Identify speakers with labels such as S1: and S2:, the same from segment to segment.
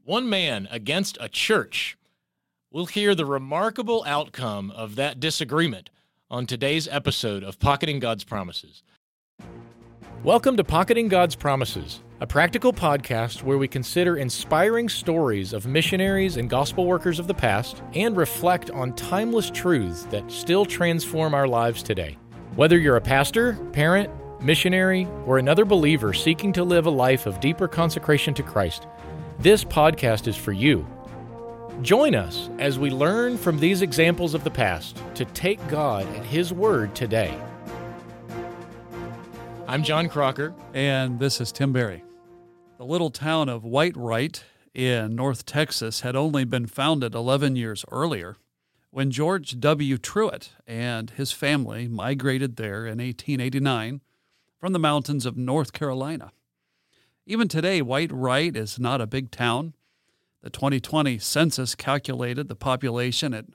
S1: One man against a church. We'll hear the remarkable outcome of that disagreement on today's episode of Pocketing God's Promises. Welcome to Pocketing God's Promises, a practical podcast where we consider inspiring stories of missionaries and gospel workers of the past and reflect on timeless truths that still transform our lives today. Whether you're a pastor, parent, missionary, or another believer seeking to live a life of deeper consecration to Christ, this podcast is for you. Join us as we learn from these examples of the past to take God at His Word today. I'm John Crocker.
S2: And this is Tim Berry. The little town of Whitewright in North Texas had only been founded 11 years earlier when George W. Truett and his family migrated there in 1889 from the mountains of North Carolina. Even today, Whitewright is not a big town. The 2020 census calculated the population at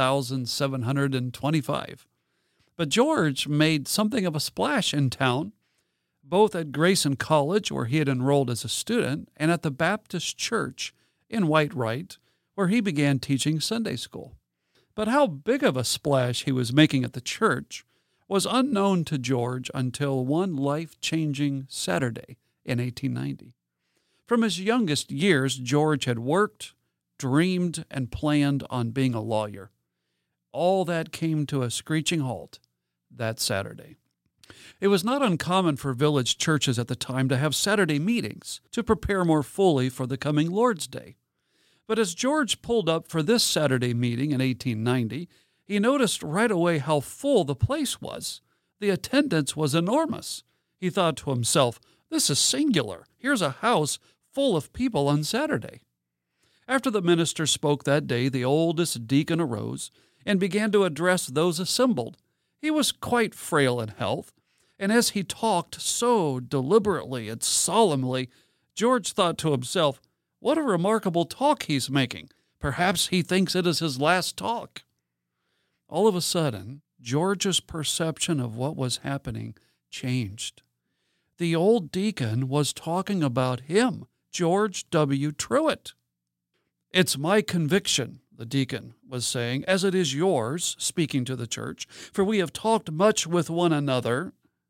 S2: 1,725. But George made something of a splash in town, both at Grayson College, where he had enrolled as a student, and at the Baptist Church in Whitewright, where he began teaching Sunday school. But how big of a splash he was making at the church was unknown to George until one life-changing Saturday in 1890. From his youngest years, George had worked, dreamed, and planned on being a lawyer. All that came to a screeching halt that Saturday. It was not uncommon for village churches at the time to have Saturday meetings to prepare more fully for the coming Lord's Day. But as George pulled up for this Saturday meeting in 1890, he noticed right away how full the place was. The attendance was enormous. He thought to himself, "This is singular. Here's a house full of people on Saturday." After the minister spoke that day, the oldest deacon arose and began to address those assembled. He was quite frail in health, and as he talked so deliberately and solemnly, George thought to himself, "What a remarkable talk he's making. Perhaps he thinks it is his last talk." All of a sudden, George's perception of what was happening changed. The old deacon was talking about him, George W. Truett. "It's my conviction," the deacon was saying, "as it is yours," speaking to the church, "for we have talked much with one another.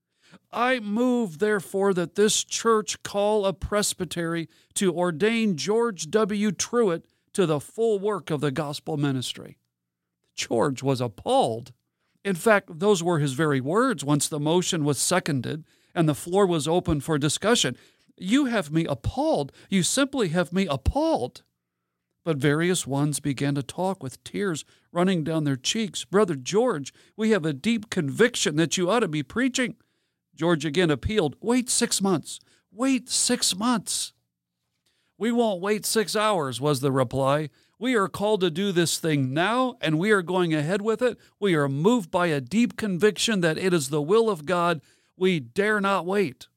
S2: I move, therefore, that this church call a presbytery to ordain George W. Truett to the full work of the gospel ministry." George was appalled. In fact, those were his very words once the motion was seconded and the floor was open for discussion. "You have me appalled. You simply have me appalled." But various ones began to talk with tears running down their cheeks. "Brother George, we have a deep conviction that you ought to be preaching." George again appealed, "Wait 6 months. Wait 6 months." "We won't wait 6 hours," was the reply. "We are called to do this thing now, and we are going ahead with it. We are moved by a deep conviction that it is the will of God. We dare not wait."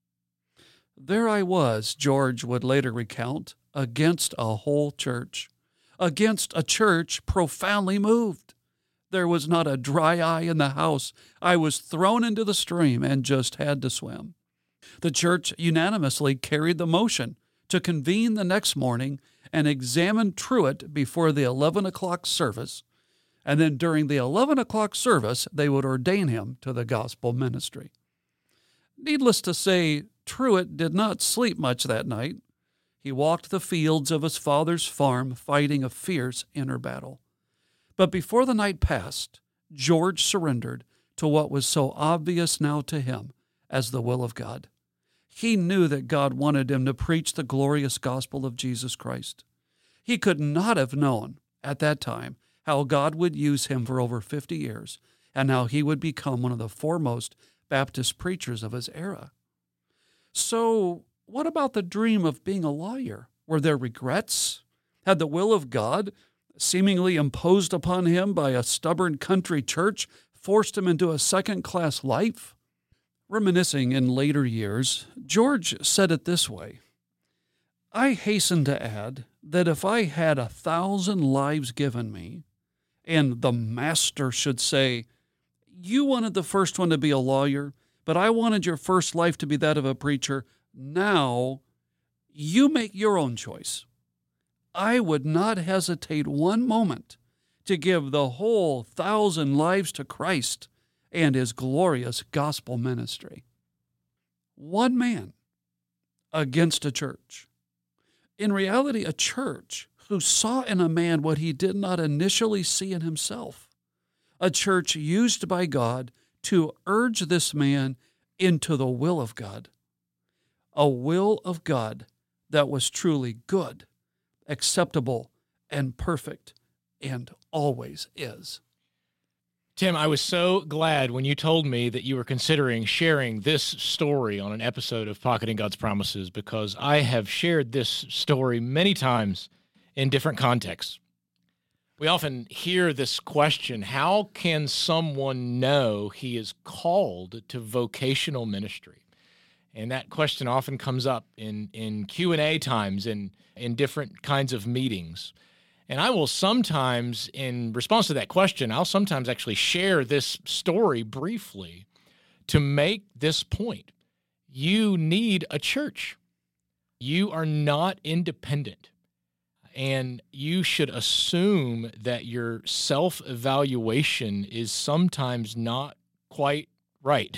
S2: There I was, George would later recount, against a whole church, against a church profoundly moved. There was not a dry eye in the house. I was thrown into the stream and just had to swim. The church unanimously carried the motion to convene the next morning and examine Truett before the 11 o'clock service, and then during the 11 o'clock service, they would ordain him to the gospel ministry. Needless to say, Truett did not sleep much that night. He walked the fields of his father's farm fighting a fierce inner battle. But before the night passed, George surrendered to what was so obvious now to him as the will of God. He knew that God wanted him to preach the glorious gospel of Jesus Christ. He could not have known at that time how God would use him for over 50 years and how he would become one of the foremost Baptist preachers of his era. So, what about the dream of being a lawyer? Were there regrets? Had the will of God, seemingly imposed upon him by a stubborn country church, forced him into a second-class life? Reminiscing in later years, George said it this way, "I hasten to add that if I had 1,000 lives given me, and the master should say, 'You wanted the first one to be a lawyer, but I wanted your first life to be that of a preacher. Now, you make your own choice.' I would not hesitate one moment to give the whole 1,000 lives to Christ and his glorious gospel ministry. One man against a church. In reality, a church who saw in a man what he did not initially see in himself. A church used by God to urge this man into the will of God. A will of God that was truly good, acceptable, and perfect, and always is.
S1: Tim, I was so glad when you told me that you were considering sharing this story on an episode of Pocketing God's Promises, because I have shared this story many times in different contexts. We often hear this question: how can someone know he is called to vocational ministry? And that question often comes up in Q&A times and in different kinds of meetings. And I will sometimes, in response to that question, I'll sometimes actually share this story briefly to make this point. You need a church. You are not independent. And you should assume that your self-evaluation is sometimes not quite right.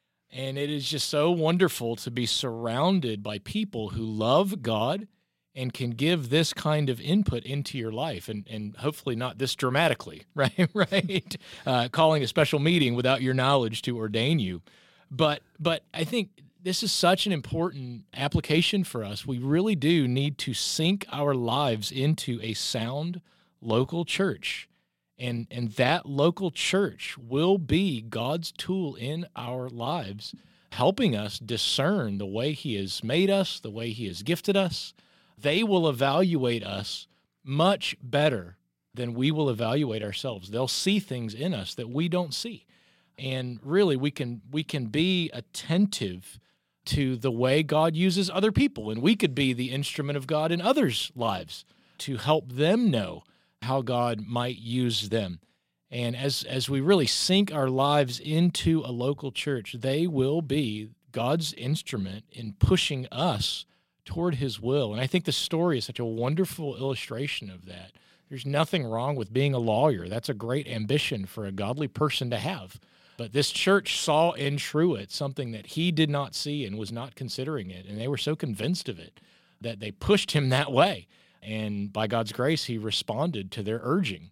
S1: And it is just so wonderful to be surrounded by people who love God and can give this kind of input into your life, and hopefully not this dramatically, right? Right? Calling a special meeting without your knowledge to ordain you. But I think this is such an important application for us. We really do need to sink our lives into a sound local church. And that local church will be God's tool in our lives, helping us discern the way he has made us, the way he has gifted us. They will evaluate us much better than we will evaluate ourselves. They'll see things in us that we don't see. And really, we can be attentive to the way God uses other people, and we could be the instrument of God in others' lives to help them know how God might use them. And as we really sink our lives into a local church, they will be God's instrument in pushing us toward his will. And I think the story is such a wonderful illustration of that. There's nothing wrong with being a lawyer. That's a great ambition for a godly person to have. But this church saw in Truett something that he did not see and was not considering it. And they were so convinced of it that they pushed him that way. And by God's grace, he responded to their urging.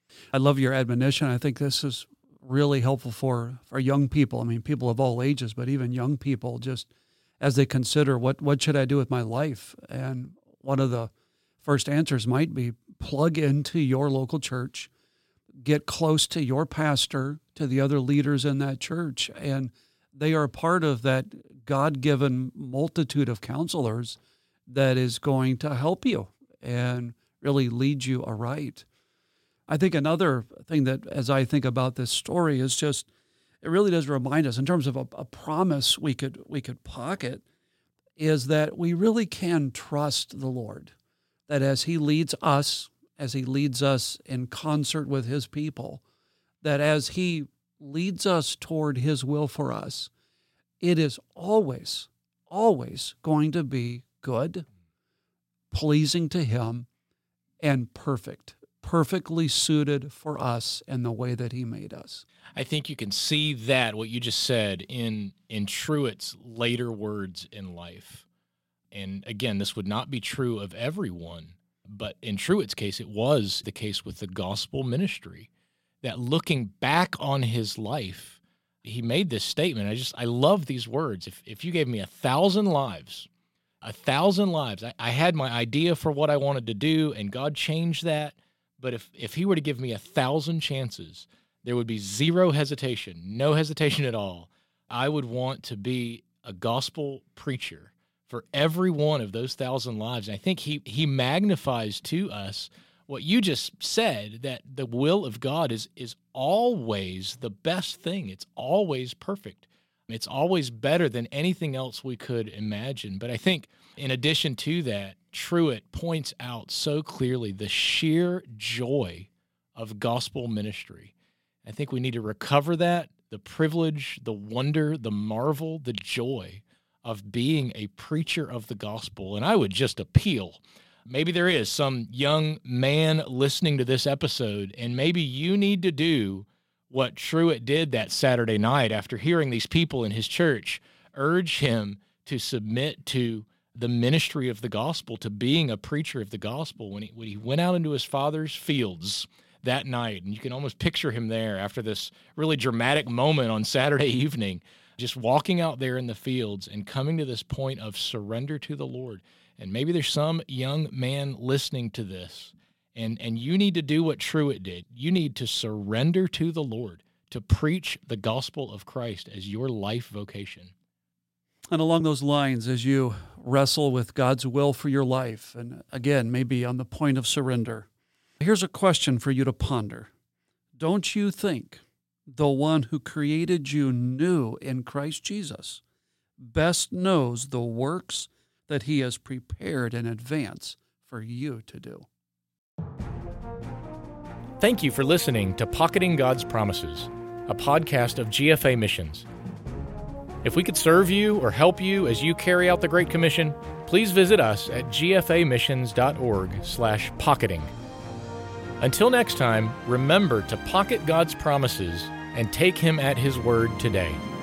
S2: I love your admonition. I think this is really helpful for young people. I mean, people of all ages, but even young people, just as they consider what should I do with my life? And one of the first answers might be plug into your local church, get close to your pastor, to the other leaders in that church. And they are part of that God-given multitude of counselors that is going to help you and really lead you aright. I think another thing that, as I think about this story, is just, it really does remind us, in terms of a promise we could pocket, is that we really can trust the Lord, that as he leads us in concert with his people, that as he leads us toward his will for us, it is always, always going to be good, pleasing to him, and perfectly suited for us in the way that he made us.
S1: I think you can see that, what you just said, in Truett's later words in life. And again, this would not be true of everyone, but in Truett's case, it was the case with the gospel ministry, that looking back on his life, he made this statement. I love these words. If you gave me 1,000 lives, I had my idea for what I wanted to do, and God changed that. But if he were to give me 1,000 chances, there would be zero hesitation, no hesitation at all. I would want to be a gospel preacher for every one of those 1,000 lives. And I think he magnifies to us what you just said, that the will of God is always the best thing. It's always perfect. It's always better than anything else we could imagine. But I think in addition to that, Truett points out so clearly the sheer joy of gospel ministry. I think we need to recover that, the privilege, the wonder, the marvel, the joy of being a preacher of the gospel. And I would just appeal Maybe there is some young man listening to this episode, and maybe you need to do what Truett did that Saturday night after hearing these people in his church urge him to submit to the ministry of the gospel, to being a preacher of the gospel when he went out into his father's fields that night. And you can almost picture him there after this really dramatic moment on Saturday evening, just walking out there in the fields and coming to this point of surrender to the Lord. And maybe there's some young man listening to this, and you need to do what Truett did. You need to surrender to the Lord, to preach the gospel of Christ as your life vocation.
S2: And along those lines, as you wrestle with God's will for your life, and again, maybe on the point of surrender, here's a question for you to ponder. Don't you think the one who created you new in Christ Jesus best knows the works that he has prepared in advance for you to do?
S1: Thank you for listening to Pocketing God's Promises, a podcast of GFA Missions. If we could serve you or help you as you carry out the Great Commission, please visit us at gfamissions.org/pocketing. Until next time, remember to pocket God's promises and take Him at His word today.